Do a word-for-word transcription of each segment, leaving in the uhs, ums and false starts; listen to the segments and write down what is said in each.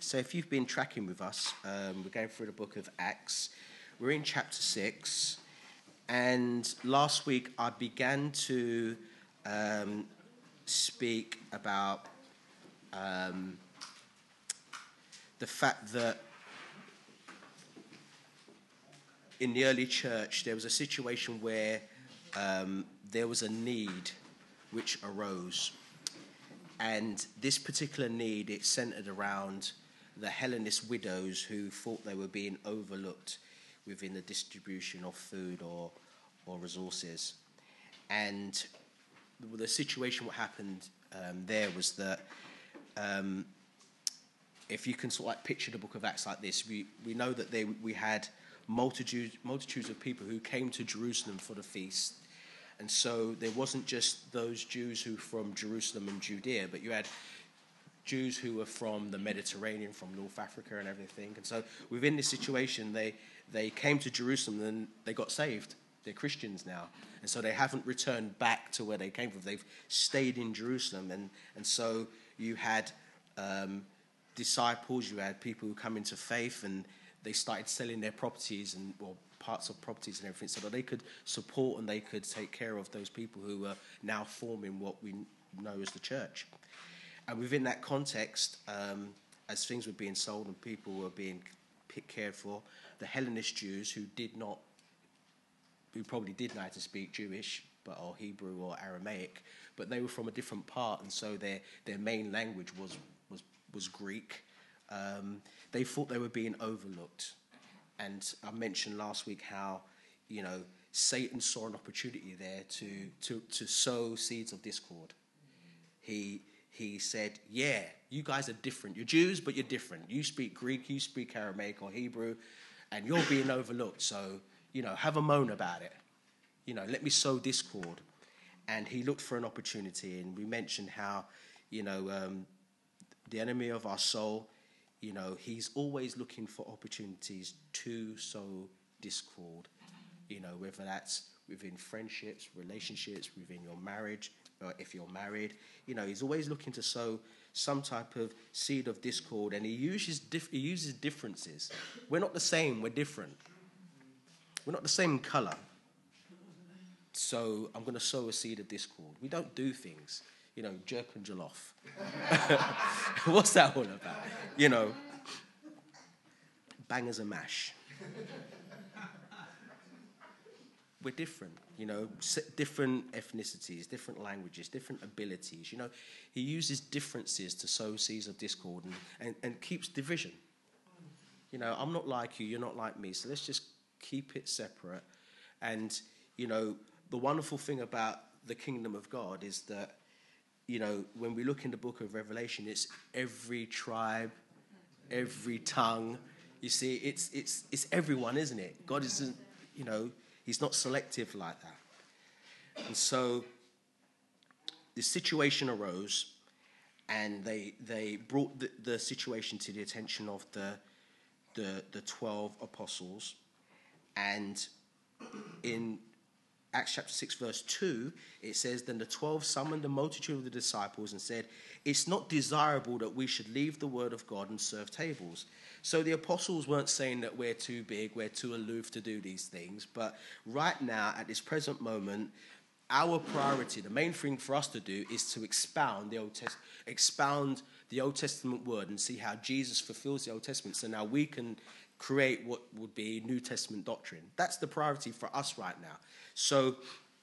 So if you've been tracking with us, um, we're going through the book of Acts. We're in chapter six. And last week I began to um, speak about um, the fact that in the early church there was a situation where um, there was a need which arose. And this particular need, it centered around the Hellenist widows who thought they were being overlooked within the distribution of food or or resources. And the, the situation, what happened um, there was that um, if you can sort of like picture the book of Acts like this, we, we know that they we had multitudes multitudes of people who came to Jerusalem for the feast. And so there wasn't just those Jews who were from Jerusalem and Judea, but you had Jews who were from the Mediterranean, from North Africa and everything. And so within this situation, they, they came to Jerusalem and they got saved. They're Christians now. And so they haven't returned back to where they came from. They've stayed in Jerusalem. And, and so you had um, disciples, you had people who come into faith, and they started selling their properties and well, parts of properties and everything so that they could support and they could take care of those people who were now forming what we know as the church. And within that context, um, as things were being sold and people were being cared for, the Hellenist Jews who did not, who probably did know how to speak Jewish, but or Hebrew or Aramaic, but they were from a different part, and so their their main language was was was Greek. Um, they thought they were being overlooked, and I mentioned last week how, you know, Satan saw an opportunity there to to to sow seeds of discord. He He said, yeah, you guys are different. You're Jews, but you're different. You speak Greek, you speak Aramaic or Hebrew, and you're being overlooked. So, you know, have a moan about it. You know, let me sow discord. And he looked for an opportunity, and we mentioned how, you know, um, the enemy of our soul, you know, he's always looking for opportunities to sow discord, you know, whether that's within friendships, relationships, within your marriage, or if you're married, you know, he's always looking to sow some type of seed of discord, and he uses dif- he uses differences. We're not the same, we're different. We're not the same colour. So I'm going to sow a seed of discord. We don't do things, you know, jerk and jollof. What's that all about? You know, bangers and mash. We're different, you know, different ethnicities, different languages, different abilities. You know, he uses differences to sow seeds of discord and, and, and keeps division. You know, I'm not like you, you're not like me, so let's just keep it separate. And, you know, the wonderful thing about the kingdom of God is that, you know, when we look in the book of Revelation, it's every tribe, every tongue. You see, it's it's it's everyone, isn't it? God isn't, you know, he's not selective like that. And so the situation arose, and they they brought the, the situation to the attention of the the the twelve apostles. And in Acts chapter six, verse two, it says, then the twelve summoned the multitude of the disciples and said, it's not desirable that we should leave the word of God and serve tables. So the apostles weren't saying that we're too big, we're too aloof to do these things. But right now, at this present moment, our priority, the main thing for us to do is to expound the Old Test- expound the Old Testament word and see how Jesus fulfills the Old Testament. So now we can create what would be New Testament doctrine. That's the priority for us right now. So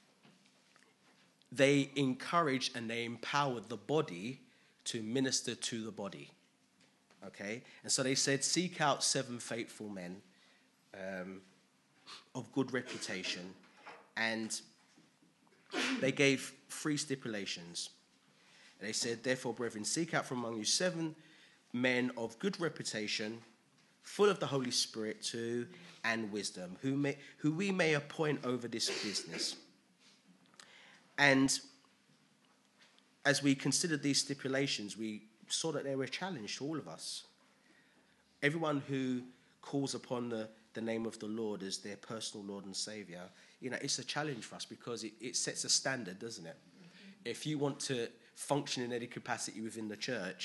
they encouraged and they empowered the body to minister to the body. Okay? And so they said, seek out seven faithful men um, of good reputation. And they gave three stipulations. And they said, therefore, brethren, seek out from among you seven men of good reputation, full of the Holy Spirit too, and wisdom, who may who we may appoint over this business. And as we considered these stipulations, we saw that they were a challenge to all of us. Everyone who calls upon the, the name of the Lord as their personal Lord and Saviour, you know, it's a challenge for us because it, it sets a standard, doesn't it? If you want to function in any capacity within the church,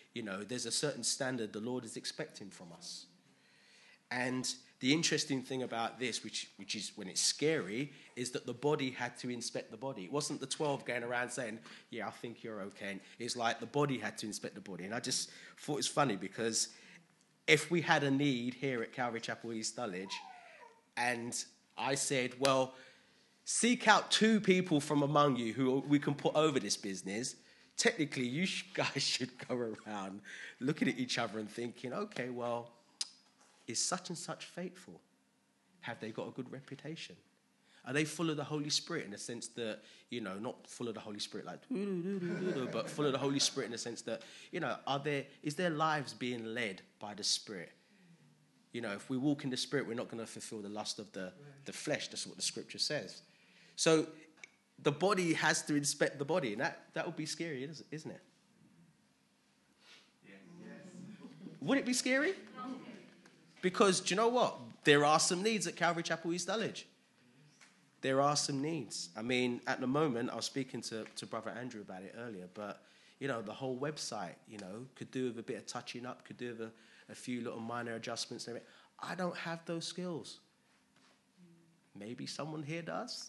You know, there's a certain standard the Lord is expecting from us. And the interesting thing about this, which which is when it's scary, is that the body had to inspect the body. It wasn't the twelve going around saying, yeah, I think you're okay. And it's like the body had to inspect the body. And I just thought it's funny because if we had a need here at Calvary Chapel East Dulwich, and I said, well, seek out two people from among you who we can put over this business, technically you guys should go around looking at each other and thinking, okay, well, is such and such faithful? Have they got a good reputation? Are they full of the Holy Spirit in the sense that, you know, not full of the Holy Spirit like, but full of the Holy Spirit in the sense that, you know, are there, is their lives being led by the Spirit? You know, if we walk in the Spirit, we're not going to fulfill the lust of the, the flesh. That's what the Scripture says. So the body has to inspect the body, and that, that would be scary, isn't it? Yes. Would it be scary? Because, do you know what? There are some needs at Calvary Chapel East Dulwich. There are some needs. I mean, at the moment, I was speaking to, to Brother Andrew about it earlier, but, you know, the whole website, you know, could do with a bit of touching up, could do with a, a few little minor adjustments and everything. I don't have those skills. Maybe someone here does.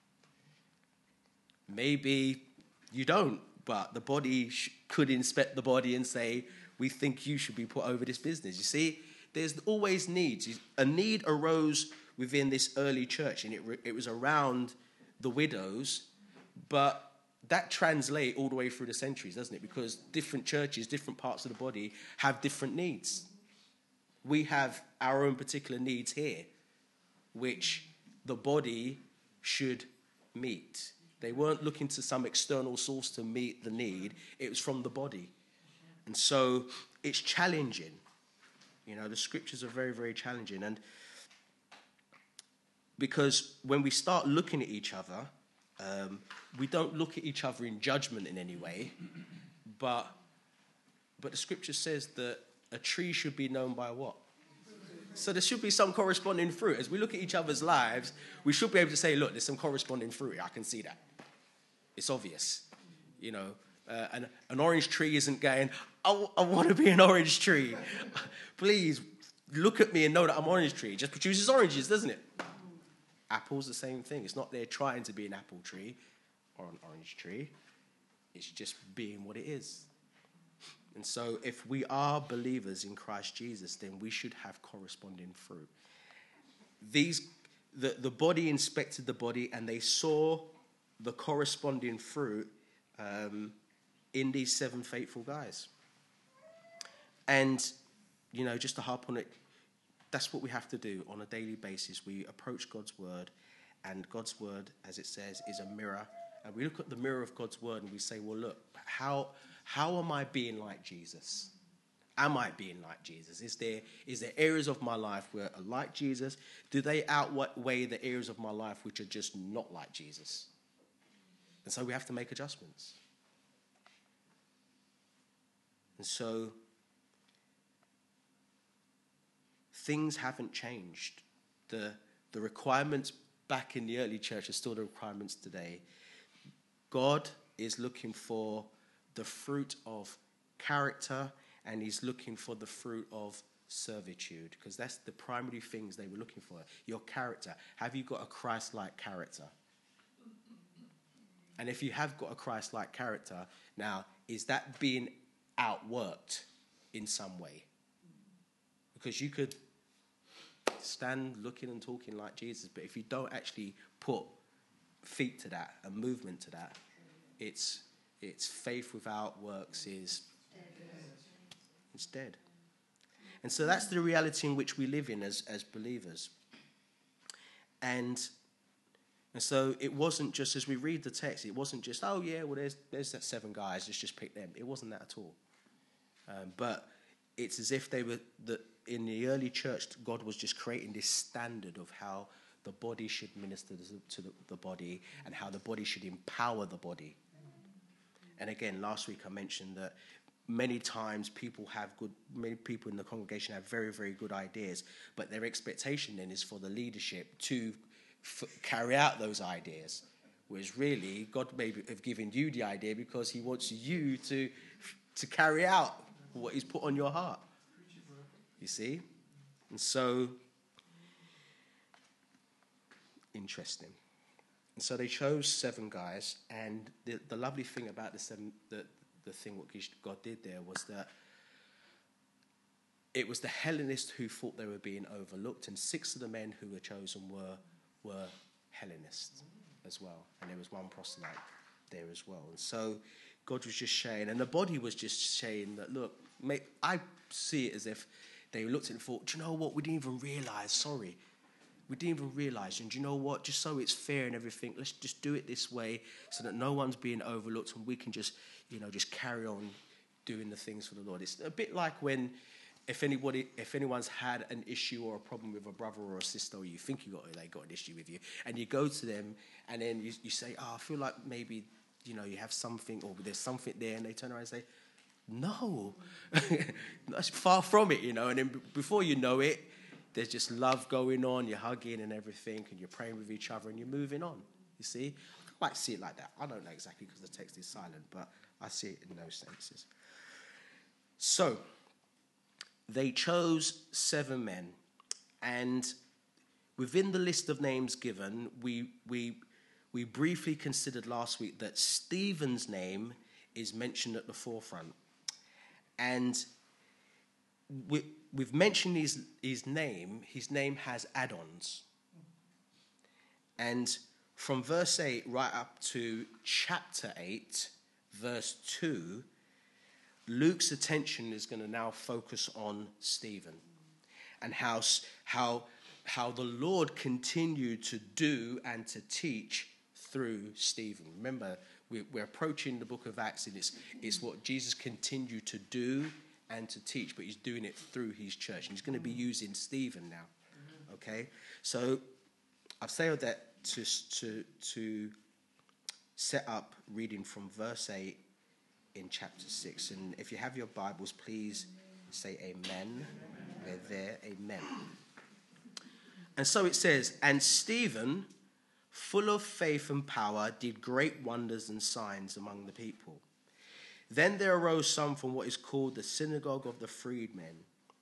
Maybe you don't, but the body sh- could inspect the body and say, we think you should be put over this business. You see, there's always needs. A need arose within this early church, and it, re- it was around the widows, but that translates all the way through the centuries, doesn't it? Because different churches, different parts of the body have different needs. We have our own particular needs here, which the body should meet. They weren't looking to some external source to meet the need. It was from the body. And so it's challenging. You know, the scriptures are very, very challenging. And because when we start looking at each other, um, we don't look at each other in judgment in any way, but but the scripture says that a tree should be known by what? So there should be some corresponding fruit. As we look at each other's lives, we should be able to say, look, there's some corresponding fruit. I can see that. It's obvious. You know, uh, an, an orange tree isn't going, I, w- I want to be an orange tree. Please look at me and know that I'm an orange tree. It just produces oranges, doesn't it? Apple's the same thing. It's not there trying to be an apple tree or an orange tree. It's just being what it is. And so if we are believers in Christ Jesus, then we should have corresponding fruit. These, the, the body inspected the body, and they saw the corresponding fruit um, in these seven faithful guys. And, you know, just to harp on it, that's what we have to do on a daily basis. We approach God's word, and God's word, as it says, is a mirror. And we look at the mirror of God's word and we say, well, look, how how am I being like Jesus? Am I being like Jesus? Is there is there areas of my life where are like Jesus? Do they outweigh the areas of my life which are just not like Jesus? And so we have to make adjustments. And so things haven't changed. The, the requirements back in the early church are still the requirements today. God is looking for the fruit of character, and he's looking for the fruit of servitude, because that's the primary things they were looking for. Your character. Have you got a Christ-like character? And if you have got a Christ-like character, now, is that being outworked in some way? Because you could stand looking and talking like Jesus, but if you don't actually put feet to that, a movement to that, it's it's faith without works is it's dead. And so that's the reality in which we live in as, as believers. And and so it wasn't just, as we read the text, it wasn't just, oh yeah, well there's there's that seven guys, let's just pick them. It wasn't that at all. Um, but it's as if they were, that in the early church, God was just creating this standard of how the body should minister to the, the body and how the body should empower the body. And again, last week I mentioned that many times people have good, many people in the congregation have very, very good ideas, but their expectation then is for the leadership to f- carry out those ideas. Whereas really, God may have given you the idea because he wants you to, to carry out what he's put on your heart. You see? And so, interesting. And so they chose seven guys, and the, the lovely thing about the seven, the, the thing what God did there was that it was the Hellenists who thought they were being overlooked, and six of the men who were chosen were were Hellenists as well, and there was one proselyte there as well. And so God was just saying, and the body was just saying that, look, mate, I see it as if they looked at it and thought, do you know what, we didn't even realise, sorry. We didn't even realise, and do you know what, just so it's fair and everything, let's just do it this way so that no one's being overlooked and we can just, you know, just carry on doing the things for the Lord. It's a bit like when, if anybody, if anyone's had an issue or a problem with a brother or a sister, or you think you got, they got an issue with you, and you go to them and then you, you say, oh, I feel like maybe, you know, you have something or there's something there, and they turn around and say, no, that's far from it, you know, and then b- before you know it, there's just love going on, you're hugging and everything, and you're praying with each other, and you're moving on, you see? I might see it like that. I don't know exactly because the text is silent, but I see it in those senses. So, they chose seven men, and within the list of names given, we we we briefly considered last week that Stephen's name is mentioned at the forefront. And we, we've mentioned his, his name. His name has add-ons. And from verse eight right up to chapter eight, verse two, Luke's attention is going to now focus on Stephen and how, how, how the Lord continued to do and to teach through Stephen. Remember, we're, we're approaching the book of Acts, and it's, it's what Jesus continued to do and to teach, but he's doing it through his church. And he's going to be using Stephen now. Okay? So I've said that to, to, to set up reading from verse eight in chapter six. And if you have your Bibles, please say amen. We're there, amen. And so it says, and Stephen, full of faith and power, did great wonders and signs among the people. Then there arose some from what is called the synagogue of the freedmen,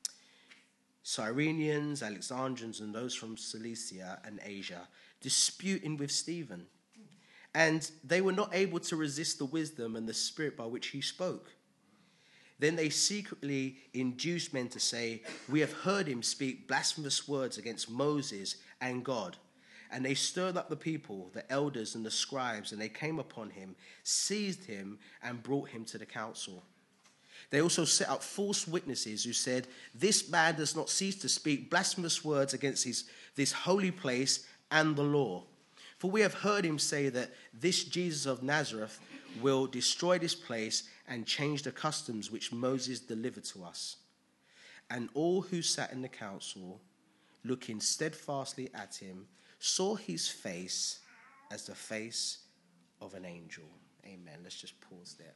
Cyrenians, Alexandrians, and those from Cilicia and Asia, disputing with Stephen. And they were not able to resist the wisdom and the spirit by which he spoke. Then they secretly induced men to say, we have heard him speak blasphemous words against Moses and God. And they stirred up the people, the elders and the scribes, and they came upon him, seized him, and brought him to the council. They also set up false witnesses who said, this man does not cease to speak blasphemous words against his, this holy place and the law. For we have heard him say that this Jesus of Nazareth will destroy this place and change the customs which Moses delivered to us. And all who sat in the council, looking steadfastly at him, saw his face as the face of an angel. Amen. Let's just pause there.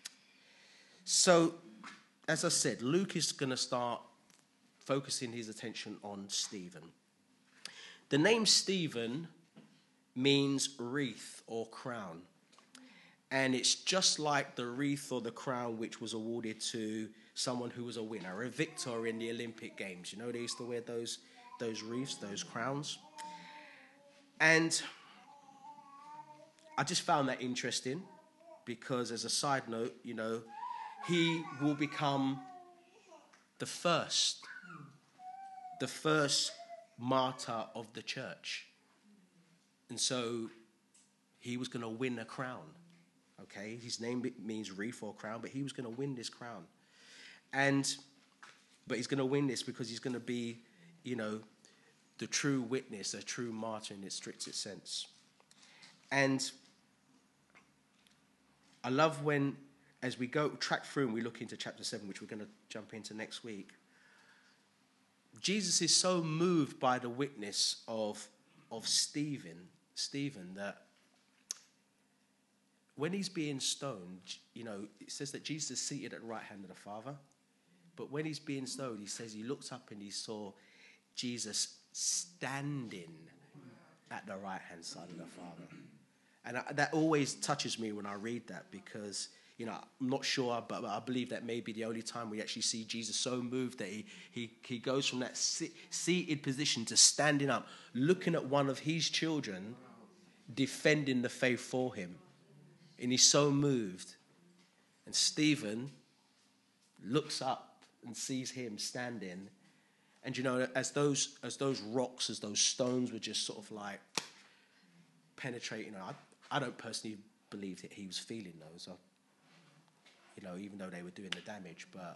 So, as I said, Luke is going to start focusing his attention on Stephen. The name Stephen means wreath or crown. And it's just like the wreath or the crown which was awarded to someone who was a winner, a victor in the Olympic Games. You know, they used to wear those, those wreaths, those crowns. And I just found that interesting because, as a side note, you know, he will become the first, the first martyr of the church. And so he was going to win a crown, okay? His name means wreath or crown, but he was going to win this crown. And, but he's going to win this because he's going to be, you know, the true witness, a true martyr in its strictest sense. And I love when, as we go track through and we look into chapter seven, which we're going to jump into next week, Jesus is so moved by the witness of, of Stephen, Stephen, that when he's being stoned, you know, it says that Jesus is seated at the right hand of the Father. But when he's being stoned, he says he looked up and he saw Jesus standing at the right hand side of the Father. And I, that always touches me when I read that, because you know, I'm not sure, but I believe that may be the only time we actually see Jesus so moved that he he, he goes from that sit, seated position to standing up, looking at one of his children, defending the faith for him. And he's so moved. And Stephen looks up and sees him standing. And, you know, as those as those rocks, as those stones were just sort of like penetrating, I, I don't personally believe that he was feeling those. I, you know, even though they were doing the damage, but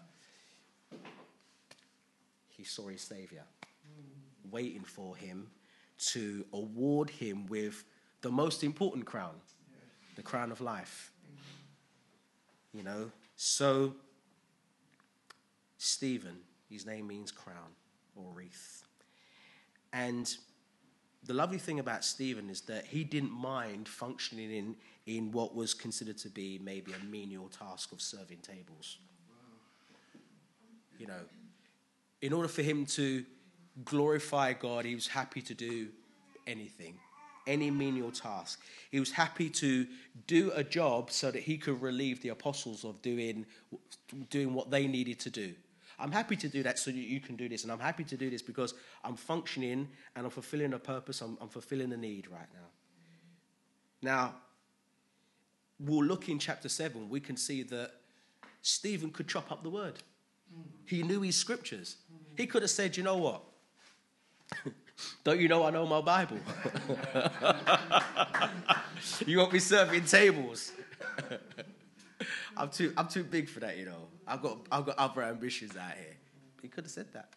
he saw his Saviour mm. waiting for him to award him with the most important crown, yes. the crown of life. Mm. You know, so Stephen, his name means crown or wreath. And the lovely thing about Stephen is that he didn't mind functioning in, in what was considered to be maybe a menial task of serving tables. You know, in order for him to glorify God, he was happy to do anything, any menial task. He was happy to do a job so that he could relieve the apostles of doing, doing what they needed to do. I'm happy to do that so that you can do this. And I'm happy to do this because I'm functioning and I'm fulfilling a purpose. I'm, I'm fulfilling a need right now. Now, we'll look in chapter seven. We can see that Stephen could chop up the word. He knew his scriptures. He could have said, you know what? Don't you know I know my Bible? You want me serving tables? I'm too I'm too big for that, you know. I've got I've got other ambitions out here. He could have said that.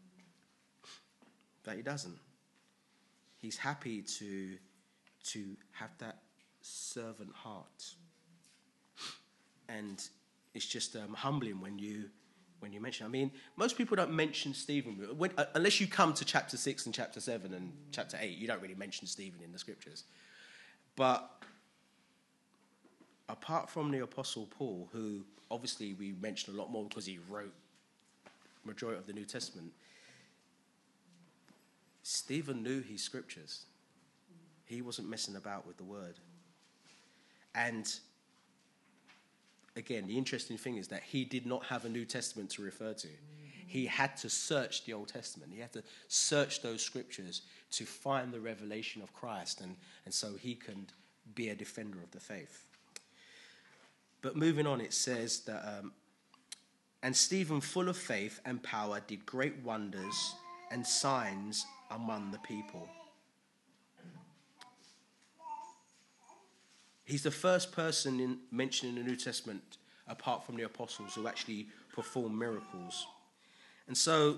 But he doesn't. He's happy to to have that servant heart. And it's just um, humbling when you when you mention. I mean, most people don't mention Stephen when, uh, unless you come to chapter six and chapter seven and chapter eight. You don't really mention Stephen in the scriptures. But apart from the Apostle Paul, who obviously we mention a lot more because he wrote the majority of the New Testament, Stephen knew his scriptures. He wasn't messing about with the word. And again, the interesting thing is that he did not have a New Testament to refer to. He had to search the Old Testament. He had to search those scriptures to find the revelation of Christ, and, and so he can be a defender of the faith. But moving on, it says that, um, and Stephen, full of faith and power, did great wonders and signs among the people. He's the first person in, mentioned in the New Testament, apart from the apostles, who actually performed miracles. And so,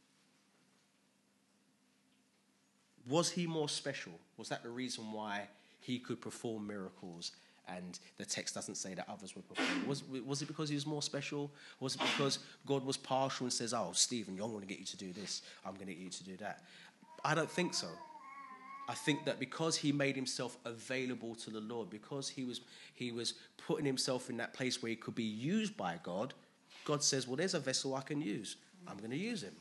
was he more special? Was that the reason why he could perform miracles? And the text doesn't say that others would perform. Was, was it because he was more special? Was it because God was partial and says, oh, Stephen, I'm going to get you to do this. I'm going to get you to do that. I don't think so. I think that because he made himself available to the Lord, because he was he was putting himself in that place where he could be used by God, God says, well, there's a vessel I can use. I'm going to use him.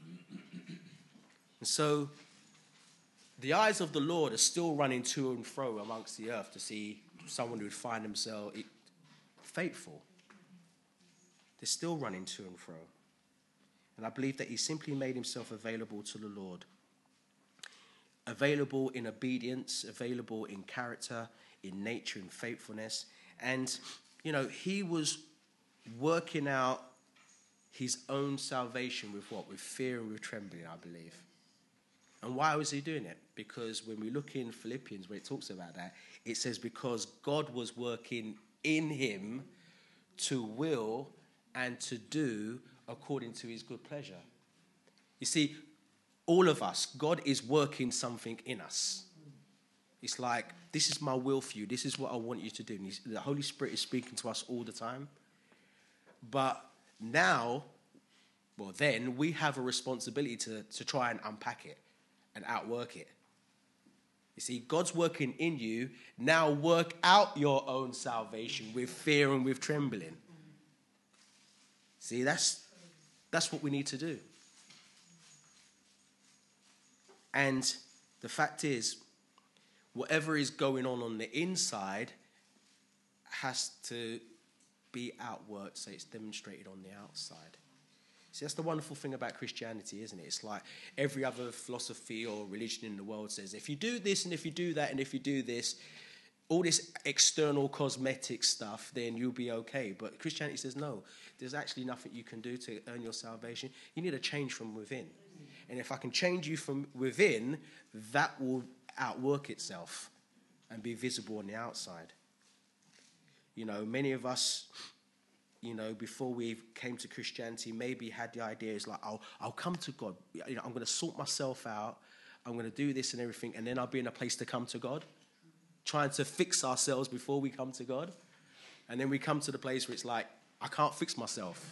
And so the eyes of the Lord are still running to and fro amongst the earth to see someone who would find himself faithful. They're still running to and fro. And I believe that he simply made himself available to the Lord. Available in obedience, available in character, in nature, in faithfulness. And, you know, he was working out his own salvation with what? With fear and with trembling, I believe. And why was he doing it? Because when we look in Philippians, where it talks about that, it says because God was working in him to will and to do according to his good pleasure. You see, all of us, God is working something in us. It's like, this is my will for you. This is what I want you to do. And the Holy Spirit is speaking to us all the time. But now, well, then we have a responsibility to, to try and unpack it and outwork it. You see, God's working in you. Now work out your own salvation with fear and with trembling. See, that's that's what we need to do. And the fact is, whatever is going on on the inside has to be outworked, so it's demonstrated on the outside. See, that's the wonderful thing about Christianity, isn't it? It's like every other philosophy or religion in the world says, if you do this and if you do that and if you do this, all this external cosmetic stuff, then you'll be okay. But Christianity says, no, there's actually nothing you can do to earn your salvation. You need a change from within. And if I can change you from within, that will outwork itself and be visible on the outside. You know, many of us, you know, before we came to Christianity, maybe had the idea is like, I'll, I'll come to God. You know, I'm going to sort myself out. I'm going to do this and everything, and then I'll be in a place to come to God. Trying to fix ourselves before we come to God. And then we come to the place where it's like, I can't fix myself.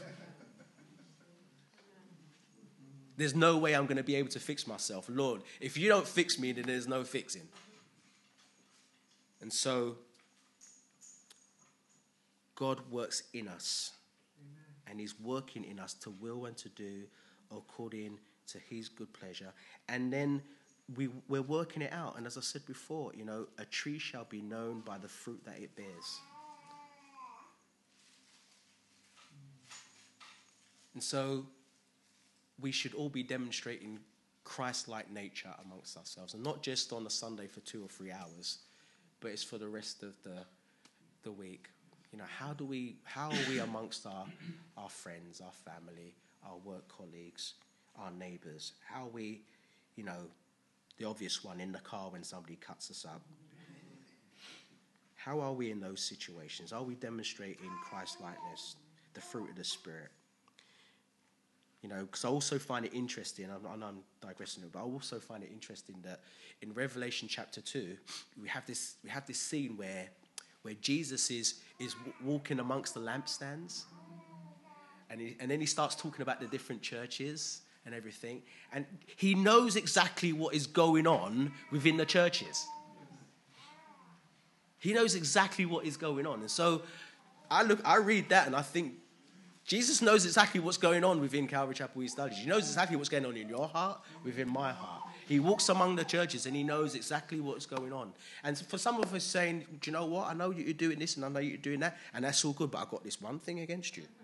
There's no way I'm going to be able to fix myself. Lord, if you don't fix me, then there's no fixing. And so, God works in us. Amen. And he's working in us to will and to do according to his good pleasure. And then we, we're working it out. And as I said before, you know, a tree shall be known by the fruit that it bears. And so we should all be demonstrating Christ-like nature amongst ourselves. And not just on a Sunday for two or three hours, but it's for the rest of the, the week. You know, how do we, how are we amongst our, our friends, our family, our work colleagues, our neighbours? How are we, you know, the obvious one, in the car when somebody cuts us up? How are we in those situations? Are we demonstrating Christ-likeness, the fruit of the Spirit? You know, because I also find it interesting, and I'm, I'm digressing, but I also find it interesting that in Revelation chapter two, we have this we have this scene where where Jesus is is walking amongst the lampstands, and he, and then he starts talking about the different churches and everything, and he knows exactly what is going on within the churches. He knows exactly what is going on, and so I look, I read that, and I think, Jesus knows exactly what's going on within Calvary Chapel East Dulwich. He knows exactly what's going on in your heart, within my heart. He walks among the churches and he knows exactly what's going on. And for some of us saying, do you know what? I know you're doing this and I know you're doing that, and that's all good, but I've got this one thing against you.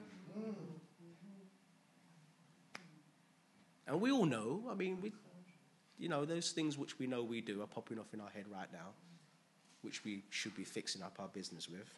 And we all know, I mean, we, you know, those things which we know we do are popping off in our head right now, which we should be fixing up our business with.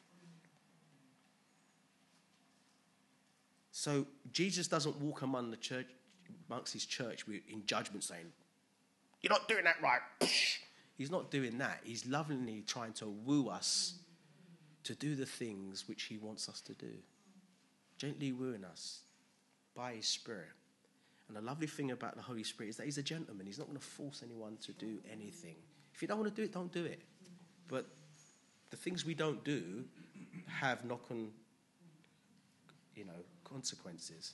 So Jesus doesn't walk among the church, amongst his church in judgment saying, you're not doing that right. He's not doing that. He's lovingly trying to woo us to do the things which he wants us to do. Gently wooing us by his Spirit. And the lovely thing about the Holy Spirit is that he's a gentleman. He's not going to force anyone to do anything. If you don't want to do it, don't do it. But the things we don't do have knock-on, you know, consequences,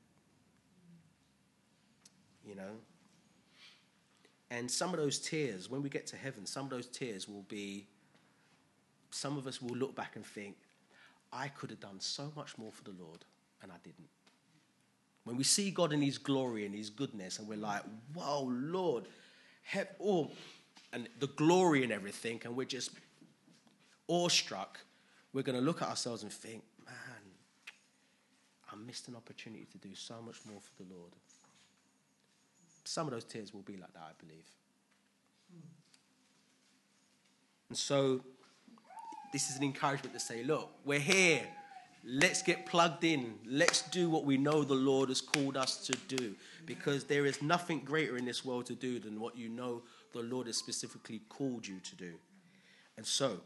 you know. And some of those tears, when we get to heaven, some of those tears will be, some of us will look back and think, I could have done so much more for the Lord, and I didn't. When we see God in his glory and his goodness, and we're like, whoa, Lord, he- oh, and the glory and everything, and we're just awestruck, we're going to look at ourselves and think, man, I missed an opportunity to do so much more for the Lord. Some of those tears will be like that, I believe. And so this is an encouragement to say, look, we're here. Let's get plugged in. Let's do what we know the Lord has called us to do, because there is nothing greater in this world to do than what you know the Lord has specifically called you to do. And so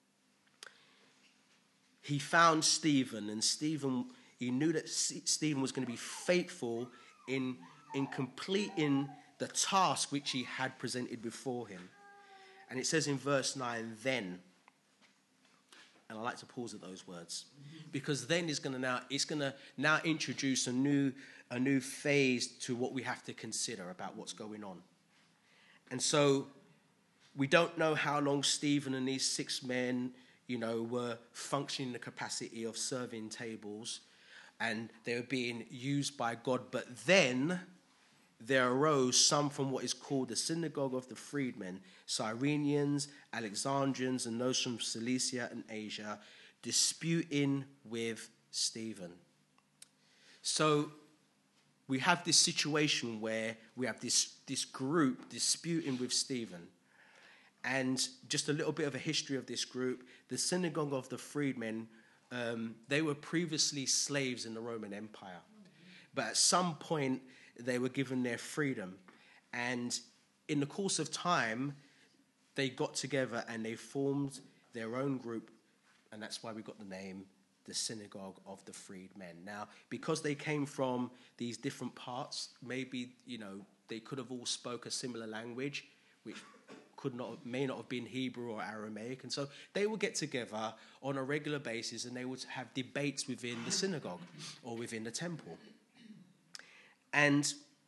he found Stephen, and Stephen... He knew that Stephen was going to be faithful in, in completing the task which he had presented before him. And it says in verse nine, then. And I like to pause at those words, because then is going to now it's going to now introduce a new a new phase to what we have to consider about what's going on. And so we don't know how long Stephen and these six men, you know, were functioning in the capacity of serving tables, and they were being used by God. But then there arose some from what is called the synagogue of the freedmen, Cyrenians, Alexandrians, and those from Cilicia and Asia, disputing with Stephen. So we have this situation where we have this, this group disputing with Stephen. And just a little bit of a history of this group. The Synagogue of the Freedmen, um, they were previously slaves in the Roman Empire. But at some point, they were given their freedom. And in the course of time, they got together and they formed their own group. And that's why we got the name, the Synagogue of the Freedmen. Now, because they came from these different parts, maybe, you know, they could have all spoke a similar language, which could not, may not have been Hebrew or Aramaic. And so they would get together on a regular basis and they would have debates within the synagogue or within the temple. And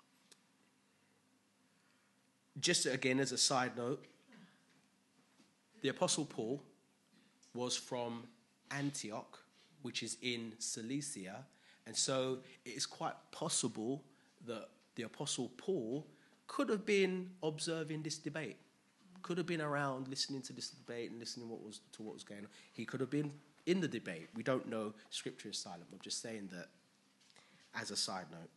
just again, as a side note, the Apostle Paul was from Antioch, which is in Cilicia. And so it is quite possible that the Apostle Paul could have been observing this debate, could have been around listening to this debate and listening what was, to what was going on. He could have been in the debate. We don't know. Scripture is silent. I'm just saying that as a side note.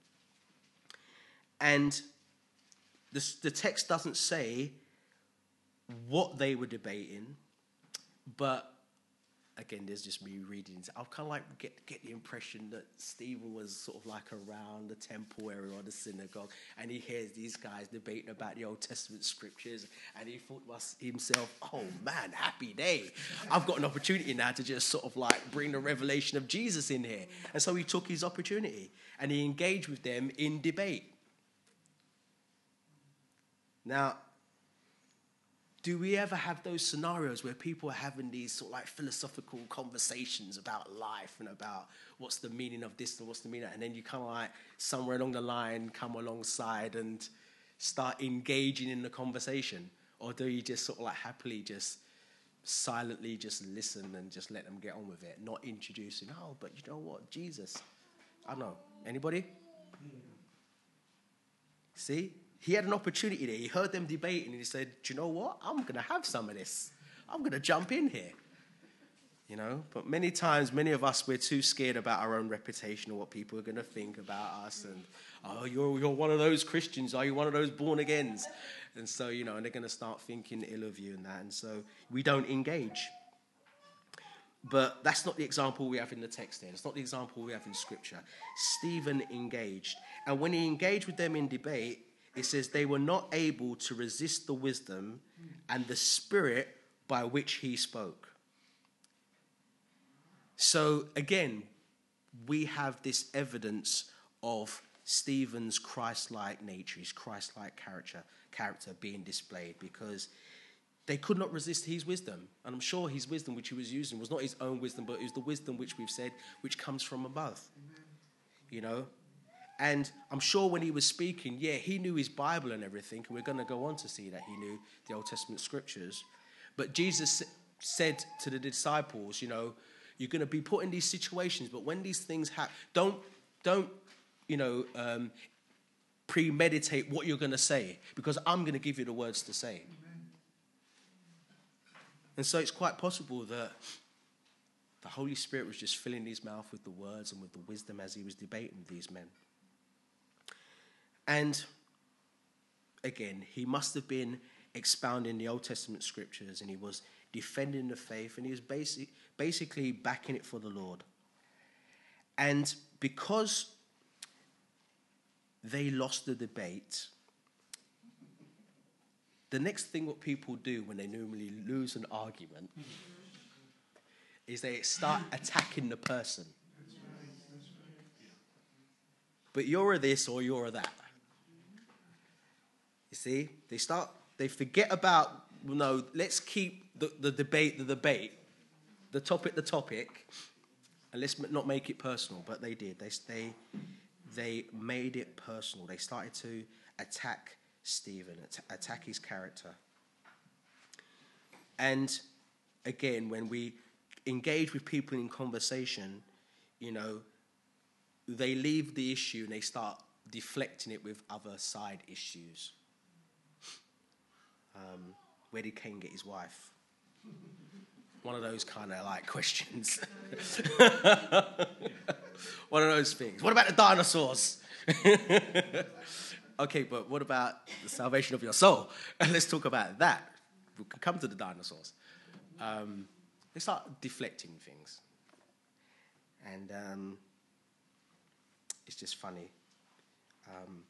And the, the text doesn't say what they were debating, but again, there's just me reading. I kind of like get get the impression that Stephen was sort of like around the temple area or the synagogue, and he hears these guys debating about the Old Testament scriptures, and he thought to himself, "Oh man, happy day! I've got an opportunity now to just sort of like bring the revelation of Jesus in here." And so he took his opportunity and he engaged with them in debate. Now, do we ever have those scenarios where people are having these sort of like philosophical conversations about life and about what's the meaning of this and what's the meaning of that, and then you kind of like somewhere along the line come alongside and start engaging in the conversation? Or do you just sort of like happily just silently just listen and just let them get on with it, not introducing, oh, but you know what, Jesus? I don't know. Anybody? See? He had an opportunity there. He heard them debating and he said, do you know what? I'm going to have some of this. I'm going to jump in here. You know, but many times, many of us, we're too scared about our own reputation or what people are going to think about us. And, oh, you're, you're one of those Christians. Are you one of those born-agains? And so, you know, and they're going to start thinking ill of you and that. And so we don't engage. But that's not the example we have in the text there. That's not the example we have in Scripture. Stephen engaged. And when he engaged with them in debate, it says they were not able to resist the wisdom and the spirit by which he spoke. So again, we have this evidence of Stephen's Christ-like nature, his Christ-like character, character being displayed, because they could not resist his wisdom. And I'm sure his wisdom which he was using was not his own wisdom, but it was the wisdom which we've said, which comes from above. Amen. You know? And I'm sure when he was speaking, yeah, he knew his Bible and everything, and we're going to go on to see that he knew the Old Testament scriptures. But Jesus said to the disciples, you know, you're going to be put in these situations, but when these things happen, don't, don't, you know, um, premeditate what you're going to say, because I'm going to give you the words to say. Amen. And so it's quite possible that the Holy Spirit was just filling his mouth with the words and with the wisdom as he was debating with these men. And again, he must have been expounding the Old Testament scriptures, and he was defending the faith, and he was basic, basically backing it for the Lord. And because they lost the debate, the next thing what people do when they normally lose an argument is they start attacking the person. But you're a this or you're a that. You see, they start, they forget about, no, let's keep the, the debate the debate, the topic the topic, and let's not make it personal. But they did. They, they, they made it personal. They started to attack Stephen, attack his character. And again, when we engage with people in conversation, you know, they leave the issue and they start deflecting it with other side issues. Um, where did Cain get his wife? One of those kind of like questions. One of those things. What about the dinosaurs? Okay, but what about the salvation of your soul? Let's talk about that. We can come to the dinosaurs. Um, they start deflecting things. And um, it's just funny. Um,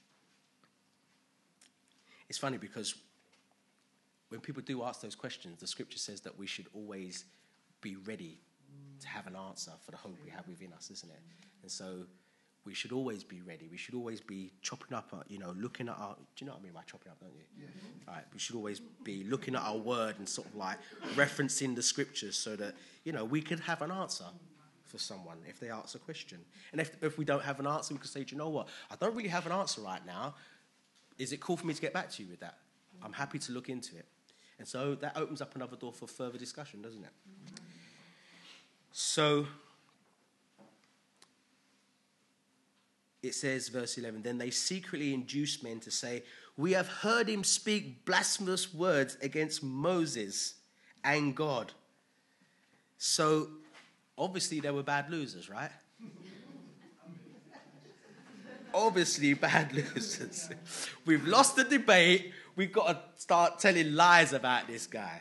it's funny because when people do ask those questions, the scripture says that we should always be ready to have an answer for the hope we have within us, isn't it? And so we should always be ready. We should always be chopping up, our, you know, looking at our... Do you know what I mean by chopping up, don't you? Yeah. All right, we should always be looking at our word and sort of like referencing the scriptures so that, you know, we could have an answer for someone if they ask a question. And if, if we don't have an answer, we could say, do you know what? I don't really have an answer right now. Is it cool for me to get back to you with that? I'm happy to look into it. And so that opens up another door for further discussion, doesn't it? So it says, verse eleven, then they secretly induced men to say, we have heard him speak blasphemous words against Moses and God. So obviously they were bad losers, right? Obviously bad losers. We've lost the debate. We've got to start telling lies about this guy.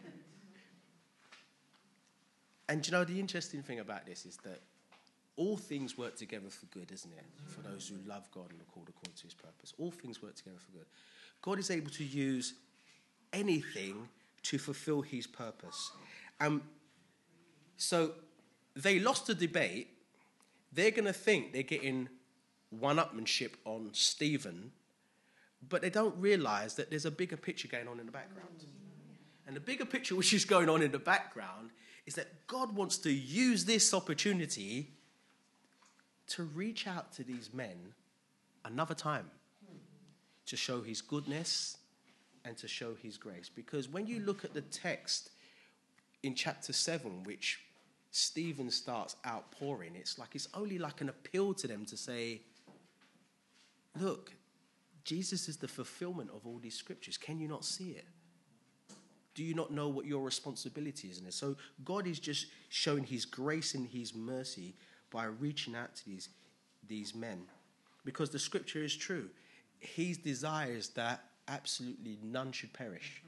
And you know, the interesting thing about this is that all things work together for good, isn't it? For those who love God and are called according to his purpose. All things work together for good. God is able to use anything to fulfill his purpose. Um, so they lost the debate. They're going to think they're getting one-upmanship on Stephen, but they don't realise that there's a bigger picture going on in the background. And the bigger picture which is going on in the background is that God wants to use this opportunity to reach out to these men another time to show his goodness and to show his grace. Because when you look at the text in chapter seven, which Stephen starts outpouring, it's like it's only like an appeal to them to say, look, Jesus is the fulfillment of all these scriptures. Can you not see it? Do you not know what your responsibility is in it? So God is just showing his grace and his mercy by reaching out to these, these men. Because the scripture is true. He desires that absolutely none should perish.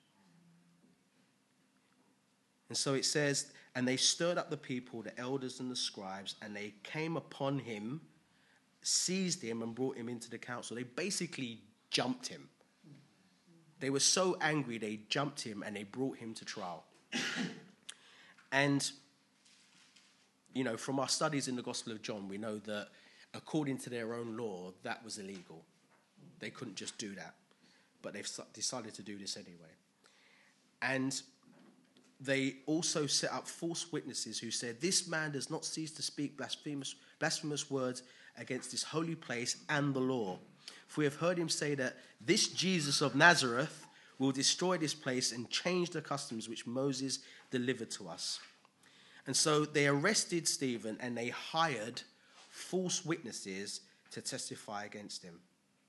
And so it says, and they stirred up the people, the elders and the scribes, and they came upon him, seized him, and brought him into the council. They basically jumped him. They were so angry, they jumped him and they brought him to trial. And, you know, from our studies in the Gospel of John, we know that according to their own law, that was illegal. They couldn't just do that. But they've decided to do this anyway. And they also set up false witnesses who said, this man does not cease to speak blasphemous, blasphemous words against this holy place and the law. For we have heard him say that this Jesus of Nazareth will destroy this place and change the customs which Moses delivered to us. And so they arrested Stephen and they hired false witnesses to testify against him.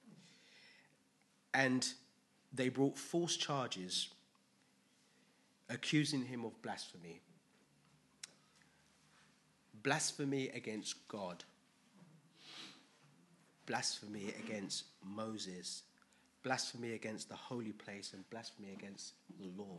And they brought false charges accusing him of blasphemy. Blasphemy against God. Blasphemy against Moses. Blasphemy against the holy place and blasphemy against the law.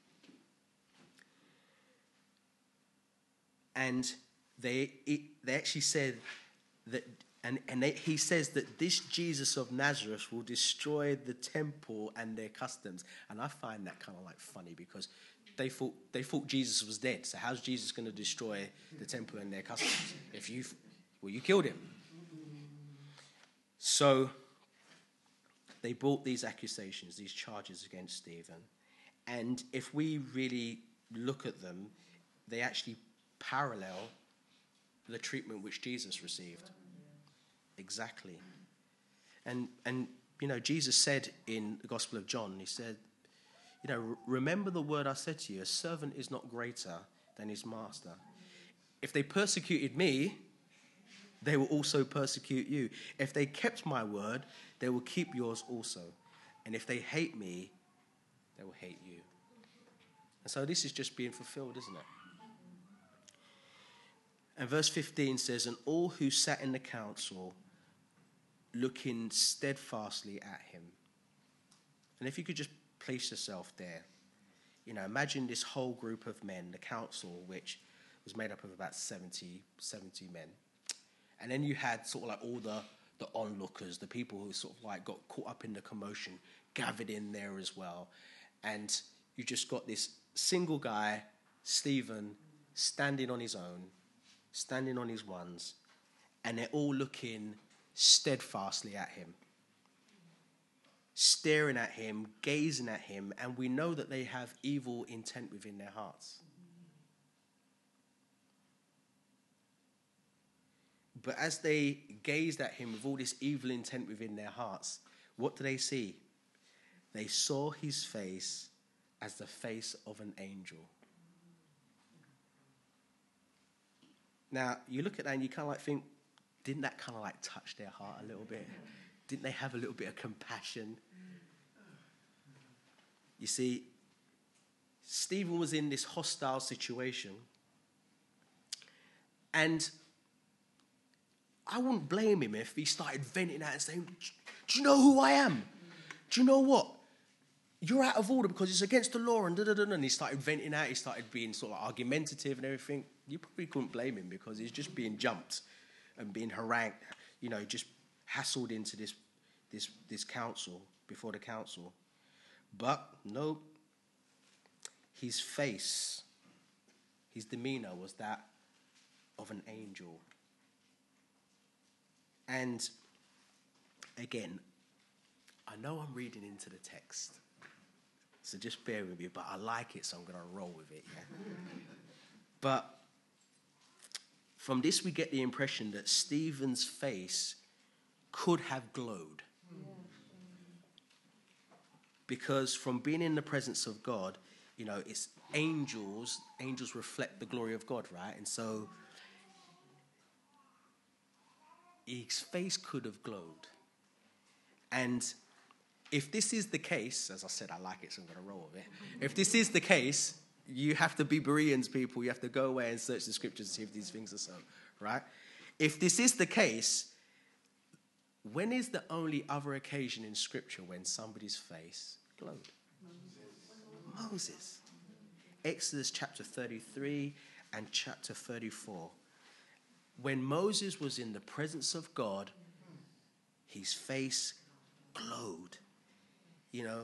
And they it, they actually said that, and, and they, he says that this Jesus of Nazareth will destroy the temple and their customs. And I find that kind of like funny because they thought they thought Jesus was dead. So how's Jesus going to destroy the temple and their customs? If you, well, you killed him. So they brought these accusations, these charges against Stephen. And if we really look at them, they actually parallel the treatment which Jesus received. Exactly. And, and you know, Jesus said in the Gospel of John, he said, you know, remember the word I said to you, a servant is not greater than his master. If they persecuted me, they will also persecute you. If they kept my word, they will keep yours also. And if they hate me, they will hate you. And so this is just being fulfilled, isn't it? And verse fifteen says, and all who sat in the council looking steadfastly at him. And if you could just place yourself there, you know, imagine this whole group of men, the council, which was made up of about seventy, seventy men. And then you had sort of like all the, the onlookers, the people who sort of like got caught up in the commotion, gathered in there as well. And you just got this single guy, Stephen, standing on his own, standing on his ones, and they're all looking steadfastly at him, staring at him, gazing at him, and we know that they have evil intent within their hearts. But as they gazed at him with all this evil intent within their hearts, what do they see? They saw his face as the face of an angel. Now, you look at that and you kind of like think, didn't that kind of like touch their heart a little bit? Didn't they have a little bit of compassion? You see, Stephen was in this hostile situation. And I wouldn't blame him if he started venting out and saying, do you know who I am? Do you know what? You're out of order because it's against the law, and da da da. And he started venting out. He started being sort of argumentative and everything. You probably couldn't blame him because he's just being jumped and being harangued, you know, just hassled into this this this council, before the council. But no, his face, his demeanor was that of an angel. And again, I know I'm reading into the text, so just bear with me, but I like it, so I'm going to roll with it, yeah? But from this, we get the impression that Stephen's face could have glowed. Because from being in the presence of God, you know, it's angels, angels reflect the glory of God, right? And so his face could have glowed. And if this is the case, as I said, I like it, so I'm going to roll with it. If this is the case, you have to be Bereans, people. You have to go away and search the scriptures to see if these things are so, right? If this is the case, when is the only other occasion in scripture when somebody's face glowed? Moses. Moses. Exodus chapter thirty-three and chapter thirty-four. When Moses was in the presence of God, his face glowed, you know.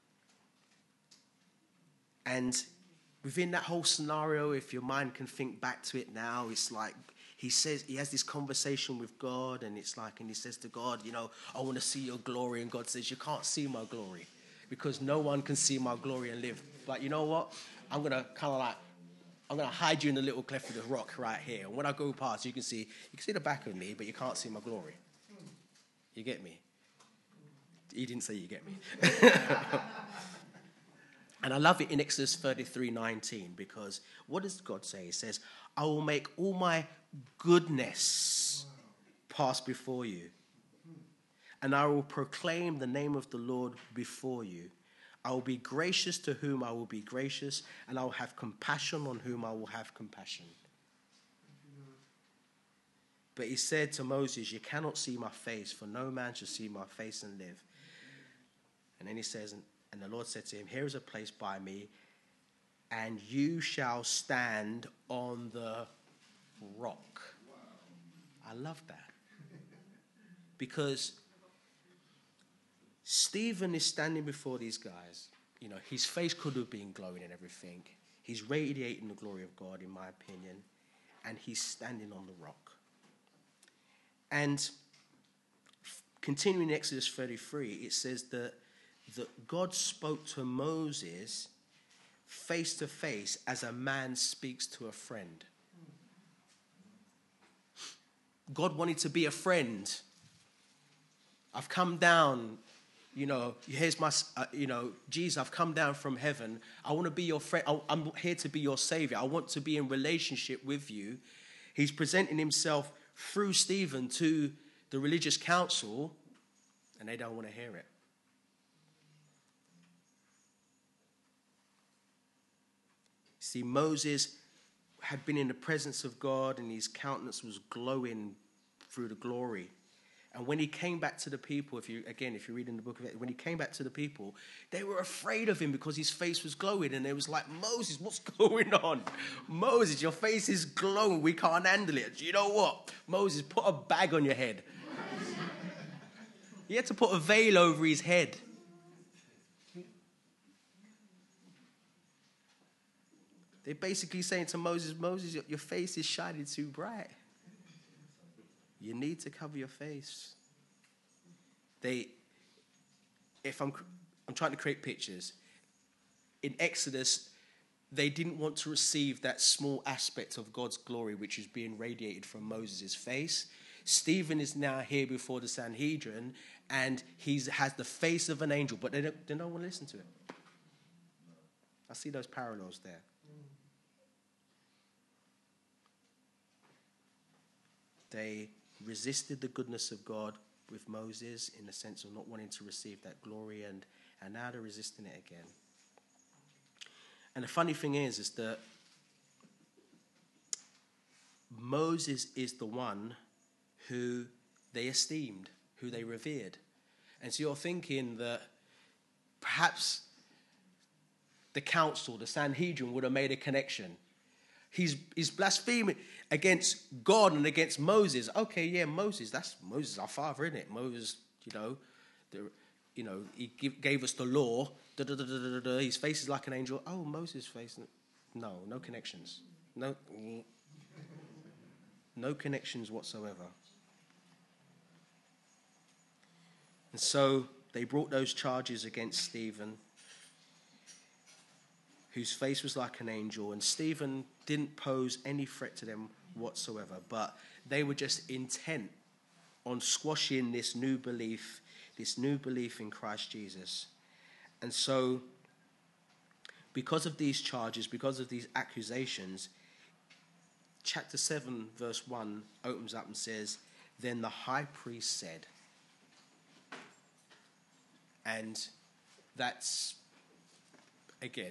And within that whole scenario, if your mind can think back to it now, it's like he says, he has this conversation with God, and it's like, and he says to God, you know, I want to see your glory. And God says, you can't see my glory because no one can see my glory and live. But you know what? I'm going to kind of like, I'm going to hide you in a little cleft of the rock right here. And when I go past, you can see, you can see the back of me, but you can't see my glory. You get me? He didn't say you get me. And I love it in Exodus thirty-three nineteen, because what does God say? He says, I will make all my goodness pass before you, and I will proclaim the name of the Lord before you. I will be gracious to whom I will be gracious, and I will have compassion on whom I will have compassion. But he said to Moses, you cannot see my face, for no man shall see my face and live. And then he says, and the Lord said to him, here is a place by me, and you shall stand on the rock. I love that. Because Stephen is standing before these guys. You know, his face could have been glowing and everything. He's radiating the glory of God, in my opinion. And he's standing on the rock. And continuing in Exodus thirty-three, it says that, that God spoke to Moses face to face as a man speaks to a friend. God wanted to be a friend. I've come down, you know, here's my, uh, you know, Jesus, I've come down from heaven. I want to be your friend. I, I'm here to be your savior. I want to be in relationship with you. He's presenting himself through Stephen to the religious council, and they don't want to hear it. See, Moses had been in the presence of God, and his countenance was glowing through the glory. And when he came back to the people, if you again, if you read in the book of it, when he came back to the people, they were afraid of him because his face was glowing. And they was like, Moses, what's going on? Moses, your face is glowing. We can't handle it. You know what? Moses, put a bag on your head. He had to put a veil over his head. They're basically saying to Moses, Moses, your, your face is shining too bright. You need to cover your face. They, if I'm, I'm trying to create pictures. In Exodus, they didn't want to receive that small aspect of God's glory which is being radiated from Moses' face. Stephen is now here before the Sanhedrin, and he has the face of an angel, but they don't, they don't want to listen to it. I see those parallels there. They resisted the goodness of God with Moses in the sense of not wanting to receive that glory, and, and now they're resisting it again. And the funny thing is, is that Moses is the one who they esteemed, who they revered. And so you're thinking that perhaps the council, the Sanhedrin, would have made a connection. He's, he's blaspheming against God and against Moses. Okay, yeah, Moses, that's Moses, our father, isn't it? Moses, you know, the, you know, he give, gave us the law. Da, da, da, da, da, da. His face is like an angel. Oh, Moses' face. No, no connections. No, no connections whatsoever. And so they brought those charges against Stephen, whose face was like an angel, and Stephen didn't pose any threat to them whatsoever, but they were just intent on squashing this new belief, this new belief in Christ Jesus. And so, because of these charges, because of these accusations, chapter seven, verse one opens up and says, "Then the high priest said," and that's, again,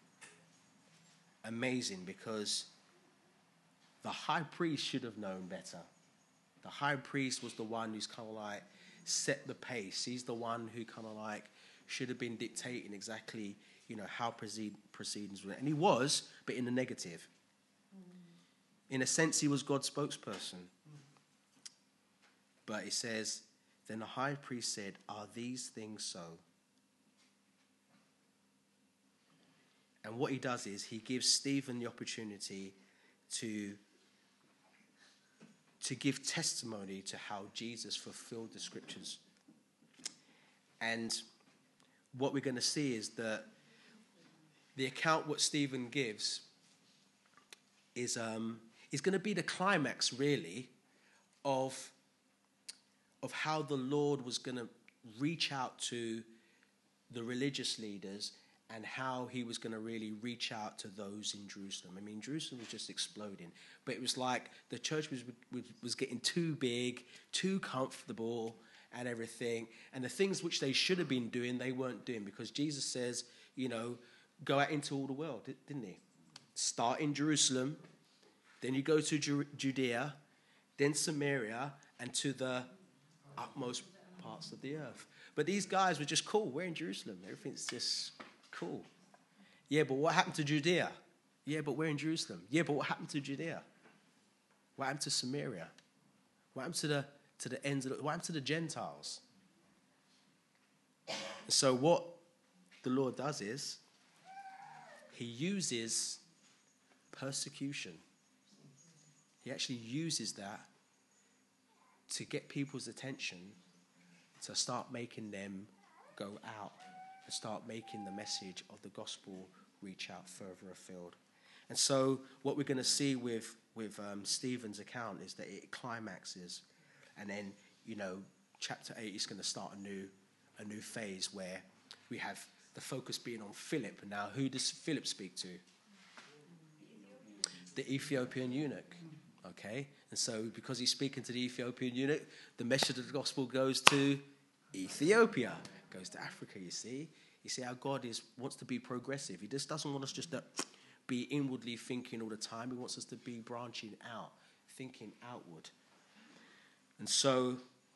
amazing, because the high priest should have known better. The high priest was the one who's kind of like set the pace. He's the one who kind of like should have been dictating exactly, you know, how proceed, proceedings were. And he was, but in the negative. In a sense, he was God's spokesperson. But it says, then the high priest said, "Are these things so?" And what he does is he gives Stephen the opportunity to, to give testimony to how Jesus fulfilled the scriptures. And what we're going to see is that the account what Stephen gives is, um, is going to be the climax, really, of, of how the Lord was going to reach out to the religious leaders and how he was going to really reach out to those in Jerusalem. I mean, Jerusalem was just exploding. But it was like the church was, was, was getting too big, too comfortable and everything. And the things which they should have been doing, they weren't doing. Because Jesus says, you know, go out into all the world, didn't he? Start in Jerusalem, then you go to Ju- Judea, then Samaria, and to the utmost parts of the earth. But these guys were just cool. We're in Jerusalem. Everything's just cool. Yeah, but what happened to Judea? Yeah, but we're in Jerusalem. Yeah, but what happened to Judea? What happened to Samaria? What happened to the to the ends of the, what happened to the Gentiles? So what the Lord does is he uses persecution. He actually uses that to get people's attention, to start making them go out and start making the message of the gospel reach out further afield. And so what we're going to see with, with um, Stephen's account is that it climaxes. And then, you know, chapter eight is going to start a new, a new phase where we have the focus being on Philip. And now who does Philip speak to? The Ethiopian eunuch. Okay? And so because he's speaking to the Ethiopian eunuch, the message of the gospel goes to Ethiopia, goes to Africa, you see. You see how God is wants to be progressive. He just doesn't want us just to be inwardly thinking all the time. He wants us to be branching out, thinking outward. And so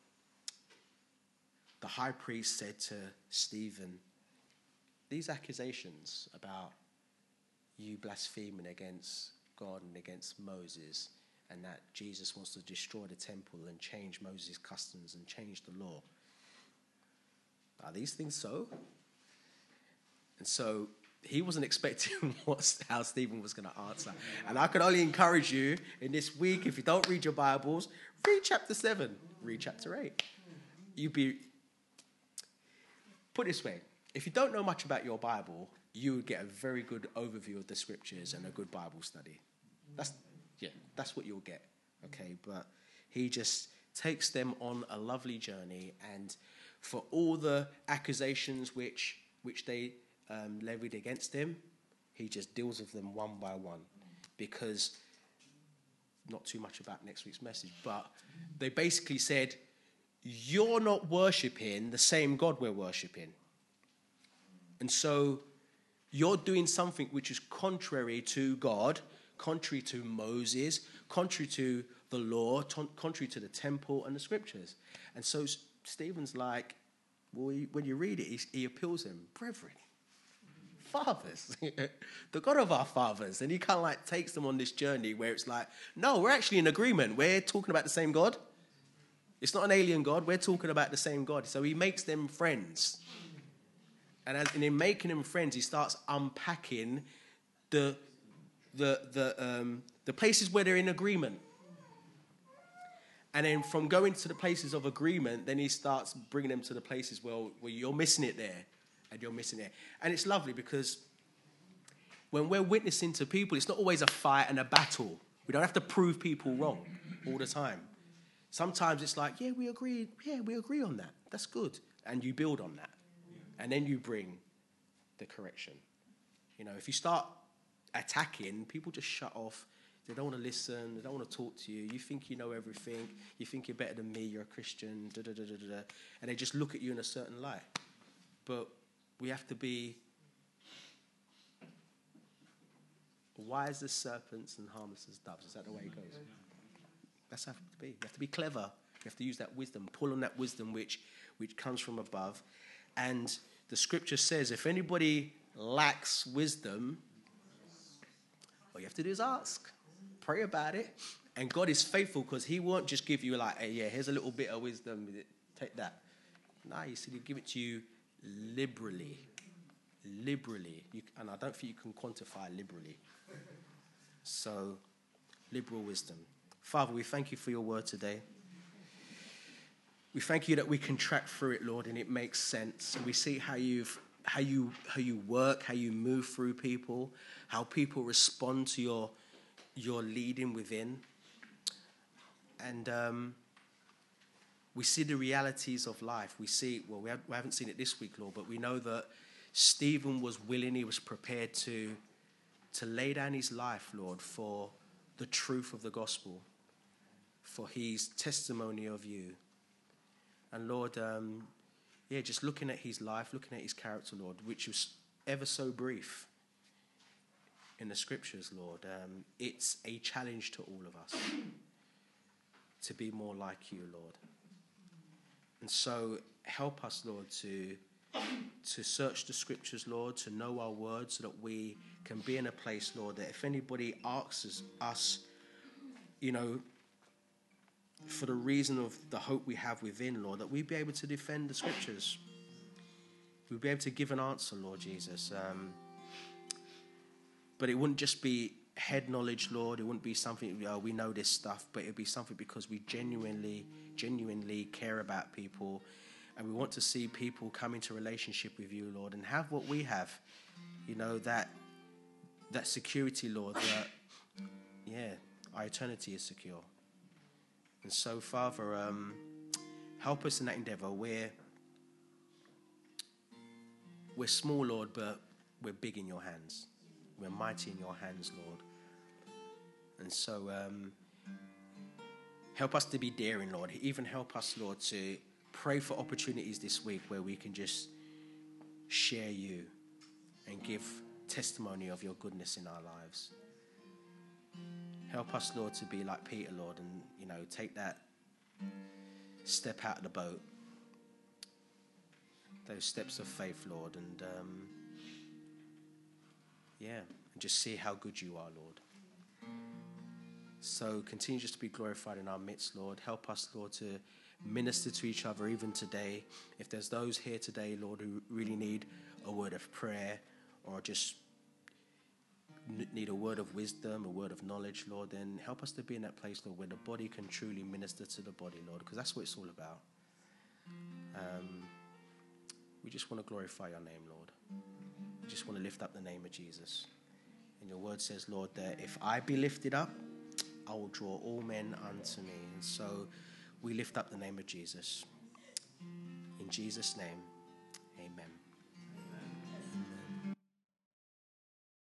the high priest said to Stephen, these accusations about you blaspheming against God and against Moses, and that Jesus wants to destroy the temple and change Moses' customs and change the law, are these things so? And so he wasn't expecting what, how Stephen was going to answer. And I can only encourage you in this week, if you don't read your Bibles, read chapter seven, read chapter eight. You'd be, put it this way, if you don't know much about your Bible, you would get a very good overview of the scriptures and a good Bible study. That's, yeah, that's what you'll get, okay? But he just takes them on a lovely journey, and for all the accusations which which they um, levied against him, he just deals with them one by one, because, not too much about next week's message, but they basically said, you're not worshipping the same God we're worshipping. And so you're doing something which is contrary to God, contrary to Moses, contrary to the law, t- contrary to the temple and the scriptures. And so Stephen's like, well, he, when you read it, he, he appeals him, brethren, fathers, the God of our fathers. And he kind of like takes them on this journey where it's like, no, we're actually in agreement. We're talking about the same God. It's not an alien God. We're talking about the same God. So he makes them friends. And, as, and in making them friends, he starts unpacking the the the um, the places where they're in agreement. And then from going to the places of agreement, then he starts bringing them to the places where, where you're missing it there, and you're missing it. And it's lovely because when we're witnessing to people, it's not always a fight and a battle. We don't have to prove people wrong all the time. Sometimes it's like, yeah, we agree. Yeah, we agree on that. That's good. And you build on that. And then you bring the correction. You know, if you start attacking, people just shut off. They don't want to listen. They don't want to talk to you. You think you know everything. You think you're better than me. You're a Christian. Da, da, da, da, da. And they just look at you in a certain light. But we have to be wise as serpents and harmless as doves. Is that the way it goes? That's how it has to be. You have to be clever. You have to use that wisdom. Pull on that wisdom which, which comes from above. And the scripture says, if anybody lacks wisdom, all you have to do is ask. Pray about it. And God is faithful, because he won't just give you like, hey, yeah, here's a little bit of wisdom. Take that. No, he said he'll give it to you liberally. Liberally. You, and I don't think you can quantify liberally. So, liberal wisdom. Father, we thank you for your word today. We thank you that we can track through it, Lord, and it makes sense. And we see how you've how you how you work, how you move through people, how people respond to your your leading within. And um, we see the realities of life. We see, well, we, have, we haven't seen it this week, Lord, but we know that Stephen was willing, he was prepared to to lay down his life, Lord, for the truth of the gospel, for his testimony of you. And Lord, um, yeah, just looking at his life, looking at his character, Lord, which was ever so brief in the scriptures, Lord, um, it's a challenge to all of us to be more like you, Lord. And so help us, Lord, to, to search the scriptures, Lord, to know our words, so that we can be in a place, Lord, that if anybody asks us, you know, for the reason of the hope we have within, Lord, that we'd be able to defend the scriptures. We'd be able to give an answer, Lord Jesus. Um, but it wouldn't just be head knowledge, Lord. It wouldn't be something, oh, we know this stuff, but it'd be something because we genuinely, genuinely care about people, and we want to see people come into relationship with you, Lord, and have what we have. You know, that that security, Lord, that, yeah, our eternity is secure. And so, Father, um, help us in that endeavor. We're, we're small, Lord, but we're big in your hands. We're mighty in your hands, Lord. And so um, help us to be daring, Lord. Even help us, Lord, to pray for opportunities this week where we can just share you and give testimony of your goodness in our lives. Help us, Lord, to be like Peter, Lord, and, you know, take that step out of the boat, those steps of faith, Lord, and um, yeah, and just see how good you are, Lord. So continue just to be glorified in our midst, Lord. Help us, Lord, to minister to each other even today. If there's those here today, Lord, who really need a word of prayer or just need a word of wisdom, a word of knowledge, Lord, then help us to be in that place, Lord, where the body can truly minister to the body, Lord, because that's what it's all about. Um, we just want to glorify your name, Lord. We just want to lift up the name of Jesus. And your word says, Lord, that if I be lifted up, I will draw all men unto me. And so we lift up the name of Jesus. In Jesus' name.